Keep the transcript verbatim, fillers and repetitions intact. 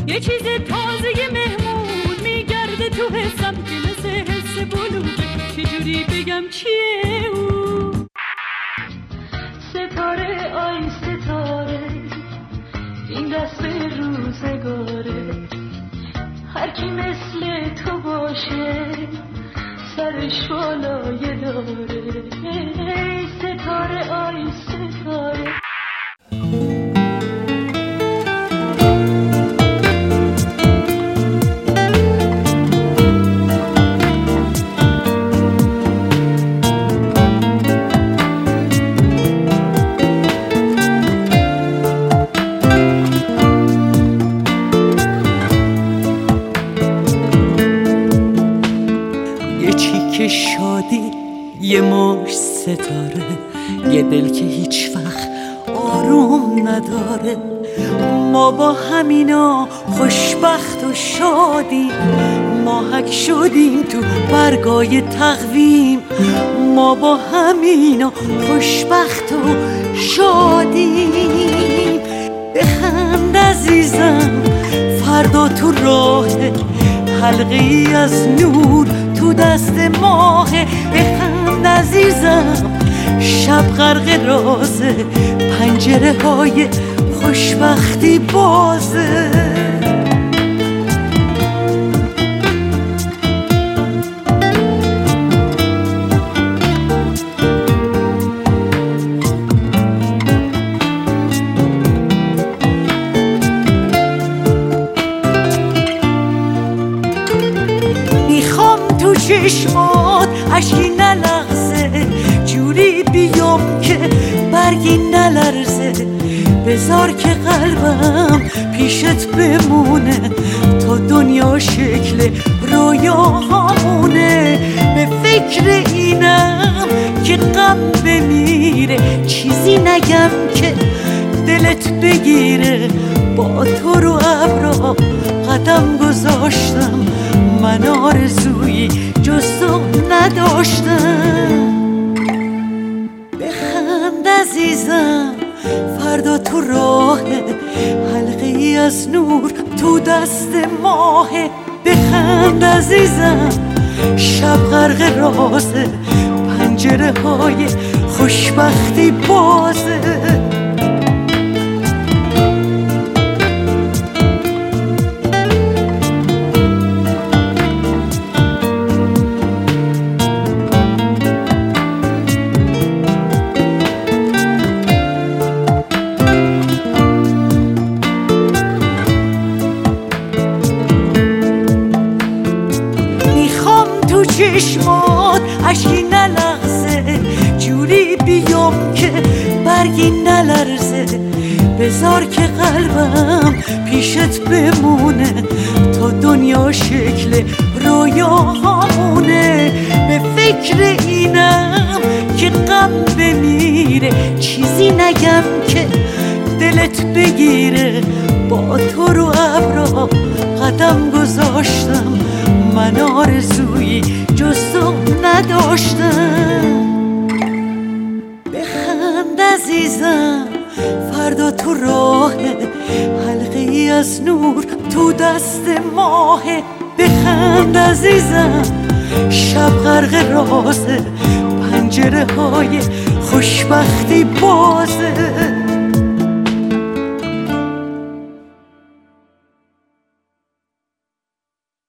یه چیز تازه مهمون میگرده تو حسم که مثل حس بلوغه، چجوری بگم چیه او؟ ستاره آی ستاره این دست به روزگاره، هر کی مثل تو باشه سرش بالای داره. ای ستاره آی ستاره. شادی یه مش ستاره، یه دل که هیچ وقت آروم نداره. ما با همینا خوشبخت و شادیم، ماهک شدیم تو برگای تقویم. ما با همینا خوشبخت و شادیم. بخند عزیزم فردا تو راه، حلقه ای از نور تو دست ماه. بخند عزیزم شب غرق رازه، پنجره های خوشبختی بازه. تو چشمات اشکی نلغزه، جوری بیام که برگی نلرزه. بذار که قلبم پیشت بمونه تا دنیا شکل رویاهامونه. به فکر اینم که غم بمیره، چیزی نگم که دلت بگیره. با تو رو ابرا قدم گذاشتم، من آرزویی جز تو نداشتم. بخند عزیزم فردا تو راه، حلقه ای از نور تو دست ماه. بخند عزیزم شب غرق رازه، پنجره های خوشبختی بازه. تو چشمات اشکی نلغزه، جوری بیام که برگی نلرزه. بذار که قلبم پیشت بمونه تا دنیا شکل رویاهامونه. به فکر اینم که غم بمیره، چیزی نگم که دلت بگیره. با تو رو ابرا قدم گذاشتم، من آرزویی جز تو نداشتم. بخند عزیزم فردا تو راه، حلقه ای از نور تو دست ماه. بخند عزیزم شب غرق رازه، پنجره های خوشبختی بازه.